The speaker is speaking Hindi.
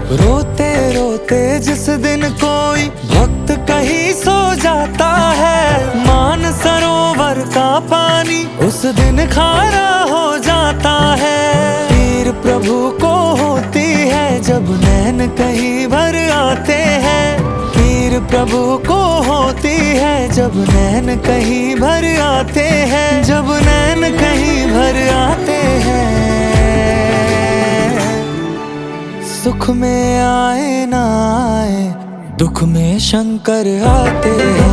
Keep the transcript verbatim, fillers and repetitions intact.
रोते रोते जिस दिन कोई भक्त कहीं सो जाता है, मान सरोवर का पानी उस दिन खारा हो जाता है। पीर प्रभु को होती है जब नैन कहीं भर आते हैं, पीर प्रभु को होती है जब नैन कहीं भर आते हैं, जब नैन कहीं भर आते हैं। सुख में आए ना आए दुख में शंकर आते हैं।